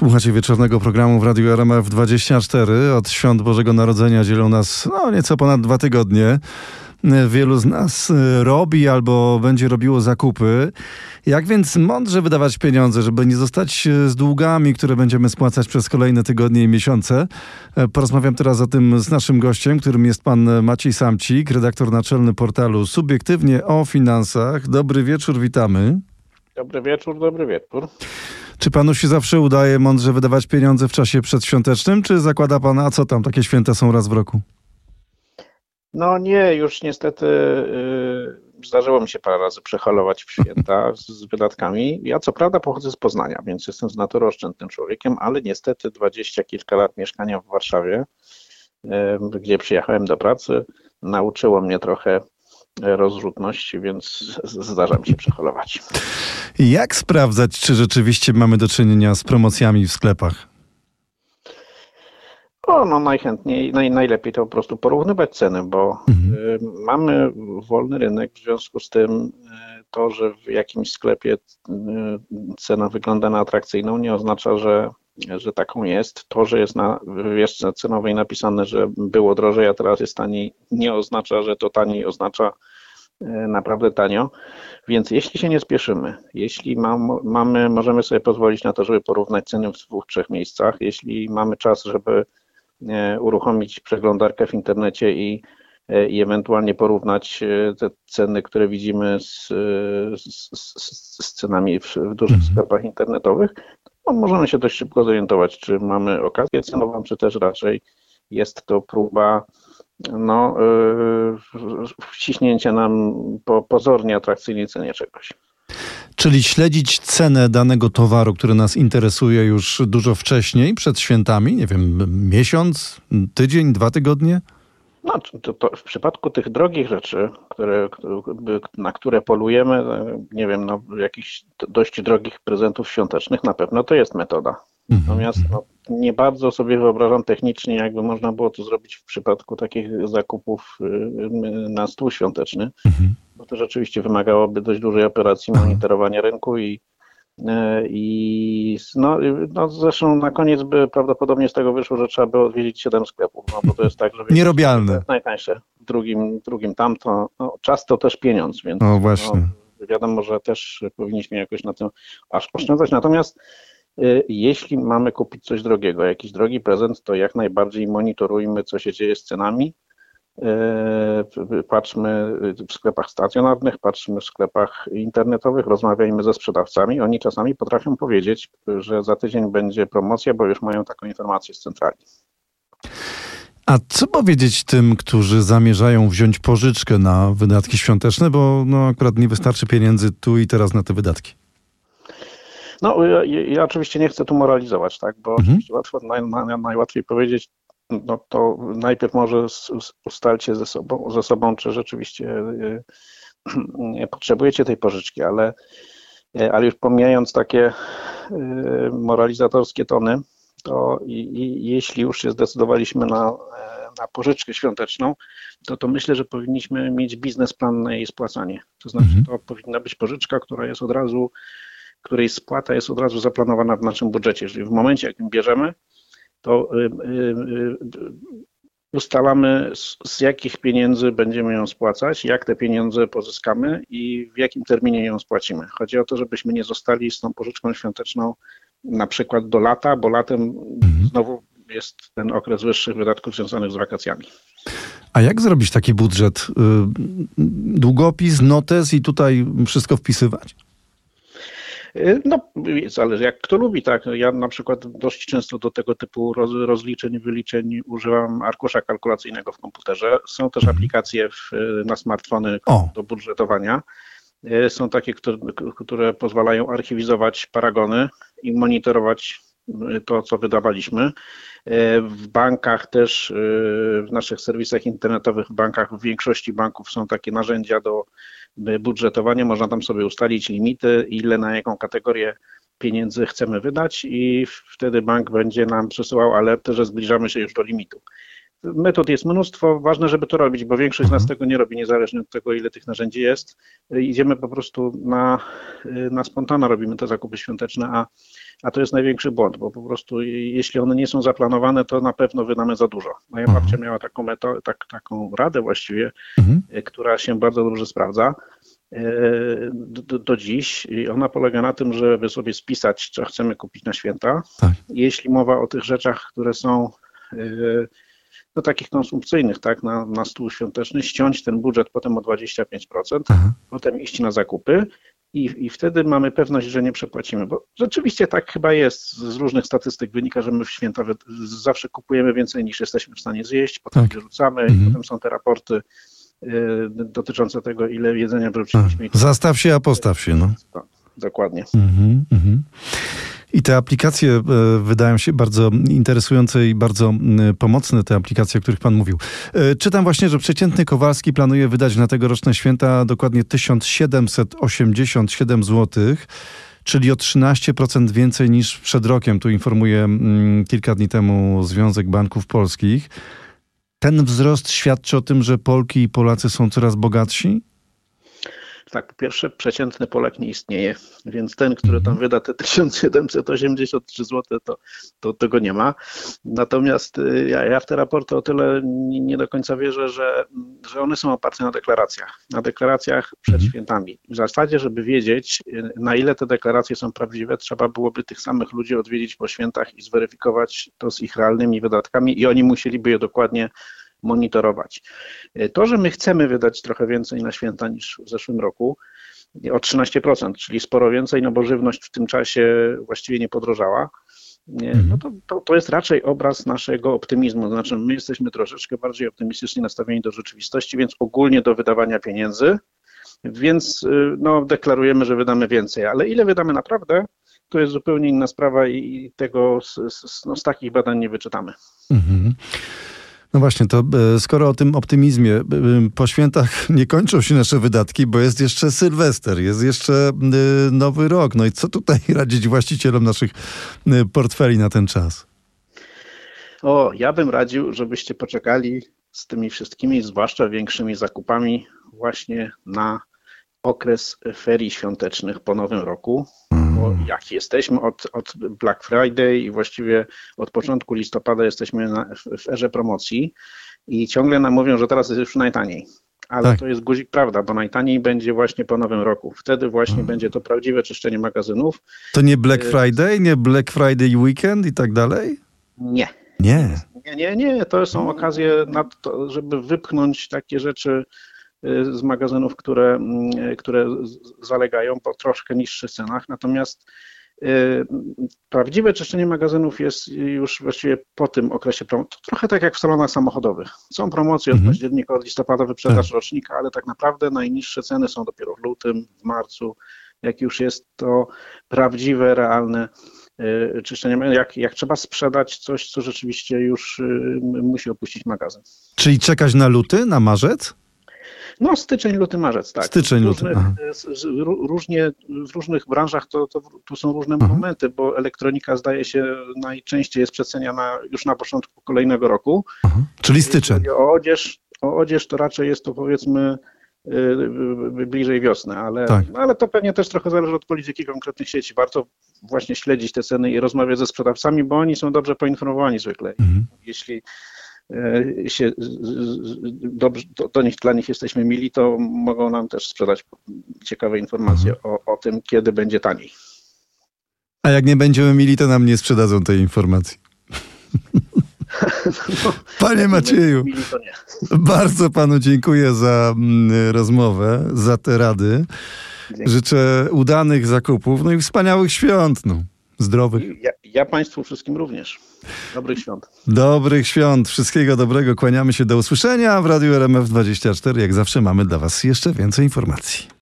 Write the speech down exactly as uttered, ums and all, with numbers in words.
Słuchacie wieczornego programu w Radiu R M F dwadzieścia cztery. Od świąt Bożego Narodzenia dzielą nas no, nieco ponad dwa tygodnie. Wielu z nas robi albo będzie robiło zakupy. Jak więc mądrze wydawać pieniądze, żeby nie zostać z długami, które będziemy spłacać przez kolejne tygodnie i miesiące? Porozmawiam teraz o tym z naszym gościem, którym jest pan Maciej Samcik, redaktor naczelny portalu Subiektywnie o Finansach. Dobry wieczór, witamy. Dobry wieczór, dobry wieczór. Czy panu się zawsze udaje mądrze wydawać pieniądze w czasie przedświątecznym, czy zakłada pan, a co tam, takie święta są raz w roku? No nie, już niestety yy, zdarzyło mi się parę razy przehalować w święta z, z wydatkami. Ja co prawda pochodzę z Poznania, więc jestem z natury oszczędnym człowiekiem, ale niestety dwadzieścia kilka lat mieszkania w Warszawie, yy, gdzie przyjechałem do pracy, nauczyło mnie trochę rozrzutności, więc zdarza mi się przehalować. Jak sprawdzać, czy rzeczywiście mamy do czynienia z promocjami w sklepach? O, no najchętniej, naj, najlepiej to po prostu porównywać ceny, bo mhm. y, mamy wolny rynek, w związku z tym y, to, że w jakimś sklepie y, cena wygląda na atrakcyjną, nie oznacza, że, że taką jest. To, że jest na wywieszce cenowej napisane, że było drożej, a teraz jest taniej, nie oznacza, że to taniej oznacza y, naprawdę tanio. Więc jeśli się nie spieszymy, jeśli mam, mamy, możemy sobie pozwolić na to, żeby porównać ceny w dwóch, trzech miejscach, jeśli mamy czas, żeby uruchomić przeglądarkę w internecie i, i ewentualnie porównać te ceny, które widzimy z, z, z cenami w, w dużych mhm. sklepach internetowych, to możemy się dość szybko zorientować, czy mamy okazję cenową, czy też raczej jest to próba no, yy, wciśnięcia nam po pozornie atrakcyjnej cenie czegoś. Czyli śledzić cenę danego towaru, który nas interesuje już dużo wcześniej, przed świętami, nie wiem, miesiąc, tydzień, dwa tygodnie? No, to, to w przypadku tych drogich rzeczy, które, na które polujemy, nie wiem, no, jakichś dość drogich prezentów świątecznych, na pewno to jest metoda. Natomiast no, nie bardzo sobie wyobrażam technicznie, jakby można było to zrobić w przypadku takich zakupów na stół świąteczny, mhm. bo to rzeczywiście wymagałoby dość dużej operacji monitorowania rynku i, i no, no zresztą na koniec by prawdopodobnie z tego wyszło, że trzeba by odwiedzić siedem sklepów, no bo to jest tak, że nierobialne. Najtańsze, w drugim, drugim tamto, no, czas to też pieniądz, więc no, właśnie. No, wiadomo, że też powinniśmy jakoś na tym aż oszczędzać, natomiast jeśli mamy kupić coś drogiego, jakiś drogi prezent, to jak najbardziej monitorujmy, co się dzieje z cenami. Patrzmy w sklepach stacjonarnych, patrzmy w sklepach internetowych, rozmawiajmy ze sprzedawcami. Oni czasami potrafią powiedzieć, że za tydzień będzie promocja, bo już mają taką informację z centrali. A co powiedzieć tym, którzy zamierzają wziąć pożyczkę na wydatki świąteczne, bo no, akurat nie wystarczy pieniędzy tu i teraz na te wydatki? No, ja, ja oczywiście nie chcę tu moralizować, tak, bo mhm. oczywiście łatwo, naj, naj, najłatwiej powiedzieć, no to najpierw może ustalcie ze sobą, ze sobą czy rzeczywiście y, y, potrzebujecie tej pożyczki, ale, y, ale już pomijając takie y, moralizatorskie tony, to i, i, jeśli już się zdecydowaliśmy na, na pożyczkę świąteczną, to, to myślę, że powinniśmy mieć biznesplan na jej spłacanie. To znaczy, mhm. to powinna być pożyczka, która jest od razu której spłata jest od razu zaplanowana w naszym budżecie. Czyli w momencie, jak ją bierzemy, to ustalamy, z jakich pieniędzy będziemy ją spłacać, jak te pieniądze pozyskamy i w jakim terminie ją spłacimy. Chodzi o to, żebyśmy nie zostali z tą pożyczką świąteczną na przykład do lata, bo latem mhm. znowu jest ten okres wyższych wydatków związanych z wakacjami. A jak zrobić taki budżet? Długopis, notes i tutaj wszystko wpisywać? No, zależy jak kto lubi, tak. Ja na przykład dość często do tego typu roz, rozliczeń, wyliczeń używam arkusza kalkulacyjnego w komputerze. Są też aplikacje w, na smartfony o. do budżetowania. Są takie, które, które pozwalają archiwizować paragony i monitorować to, co wydawaliśmy. W bankach też, w naszych serwisach internetowych, w bankach, w większości banków są takie narzędzia do budżetowania. Można tam sobie ustalić limity, ile na jaką kategorię pieniędzy chcemy wydać i wtedy bank będzie nam przesyłał alerty, że zbliżamy się już do limitu. metod jest mnóstwo, ważne, żeby to robić, bo większość z nas Mhm. tego nie robi, niezależnie od tego, ile tych narzędzi jest. Idziemy po prostu na, na spontana, robimy te zakupy świąteczne, a, a to jest największy błąd, bo po prostu jeśli one nie są zaplanowane, to na pewno wydamy za dużo. Moja Mhm. babcia miała taką, metodę, tak, taką radę właściwie, Mhm. która się bardzo dobrze sprawdza do, do dziś. I ona polega na tym, żeby sobie spisać, co chcemy kupić na święta. Tak. Jeśli mowa o tych rzeczach, które są do takich konsumpcyjnych, tak, na, na stół świąteczny, ściąć ten budżet potem o dwadzieścia pięć procent, Aha. potem iść na zakupy i, i wtedy mamy pewność, że nie przepłacimy, bo rzeczywiście tak chyba jest, z różnych statystyk wynika, że my w święta zawsze kupujemy więcej niż jesteśmy w stanie zjeść, potem Tak. wyrzucamy Mhm. i potem są te raporty y, dotyczące tego, ile jedzenia wyrzuciliśmy. A, zastaw się, a postaw się, no. Tak, dokładnie. Mhm, mhm. I te aplikacje e, wydają się bardzo interesujące i bardzo m, pomocne, te aplikacje, o których pan mówił. E, czytam właśnie, że przeciętny Kowalski planuje wydać na tegoroczne święta dokładnie tysiąc siedemset osiemdziesiąt siedem złotych, czyli o trzynaście procent więcej niż przed rokiem. Tu informuje m, kilka dni temu Związek Banków Polskich. Ten wzrost świadczy o tym, że Polki i Polacy są coraz bogatsi? Tak, po pierwsze, przeciętny Polak nie istnieje, więc ten, który tam wyda te tysiąc siedemset osiemdziesiąt trzy złote, to, to tego nie ma. Natomiast ja, ja w te raporty o tyle nie, nie do końca wierzę, że, że one są oparte na deklaracjach, na deklaracjach przed Mhm. świętami. W zasadzie, żeby wiedzieć, na ile te deklaracje są prawdziwe, trzeba byłoby tych samych ludzi odwiedzić po świętach i zweryfikować to z ich realnymi wydatkami i oni musieliby je dokładnie monitorować. To, że my chcemy wydać trochę więcej na święta niż w zeszłym roku, o trzynaście procent, czyli sporo więcej, no bo żywność w tym czasie właściwie nie podrożała, no to, to, to jest raczej obraz naszego optymizmu. Znaczy my jesteśmy troszeczkę bardziej optymistycznie nastawieni do rzeczywistości, więc ogólnie do wydawania pieniędzy, więc no, deklarujemy, że wydamy więcej, ale ile wydamy naprawdę, to jest zupełnie inna sprawa i tego z, z, no, z takich badań nie wyczytamy. Mhm. No właśnie, to e, skoro o tym optymizmie, e, po świętach nie kończą się nasze wydatki, bo jest jeszcze Sylwester, jest jeszcze e, Nowy Rok. No i co tutaj radzić właścicielom naszych e, portfeli na ten czas? O, ja bym radził, żebyście poczekali z tymi wszystkimi, zwłaszcza większymi zakupami właśnie na okres ferii świątecznych po Nowym Roku. Bo jak jesteśmy od, od Black Friday i właściwie od początku listopada jesteśmy na, w, w erze promocji i ciągle nam mówią, że teraz jest już najtaniej. Ale Tak. to jest guzik prawda, bo najtaniej będzie właśnie po Nowym Roku. Wtedy właśnie hmm. będzie to prawdziwe czyszczenie magazynów. To nie Black Friday, nie Black Friday Weekend i tak dalej? Nie. Nie. Nie, nie, nie. To są okazje na to, żeby wypchnąć takie rzeczy z magazynów, które, które zalegają po troszkę niższych cenach. Natomiast y, prawdziwe czyszczenie magazynów jest już właściwie po tym okresie promocji. Trochę tak jak w salonach samochodowych. Są promocje od Mhm. października, od listopada, wyprzedaż Tak. rocznika, ale tak naprawdę najniższe ceny są dopiero w lutym, w marcu, jak już jest to prawdziwe, realne y, czyszczenie. Jak, jak trzeba sprzedać coś, co rzeczywiście już y, musi opuścić magazyn. Czyli czekać na luty, na marzec? No styczeń, luty, marzec, tak. Styczeń, w luty, różnych, aha. z, z, różnie, w różnych branżach to, to, to są różne Mhm. momenty, bo elektronika zdaje się najczęściej jest przeceniana już na początku kolejnego roku. Aha. Czyli Jeśli styczeń. chodzi o odzież, o odzież to raczej jest to powiedzmy yy, bliżej wiosny, ale, Tak. no, ale to pewnie też trochę zależy od polityki konkretnych sieci. Warto właśnie śledzić te ceny i rozmawiać ze sprzedawcami, bo oni są dobrze poinformowani zwykle. Mhm. Jeśli się dobrze, do, do nich, dla nich jesteśmy mili, to mogą nam też sprzedać ciekawe informacje Mhm. o, o tym, kiedy będzie taniej. A jak nie będziemy mieli, to nam nie sprzedadzą tej informacji. No, Panie Macieju, mili, to nie. bardzo panu dziękuję za mm, rozmowę, za te rady. Dzięki. Życzę udanych zakupów, no i wspaniałych świąt. No. Zdrowych. Ja, ja Państwu wszystkim również. Dobrych świąt. Dobrych świąt, wszystkiego dobrego. Kłaniamy się, do usłyszenia w Radiu R M F dwadzieścia cztery. Jak zawsze mamy dla was jeszcze więcej informacji.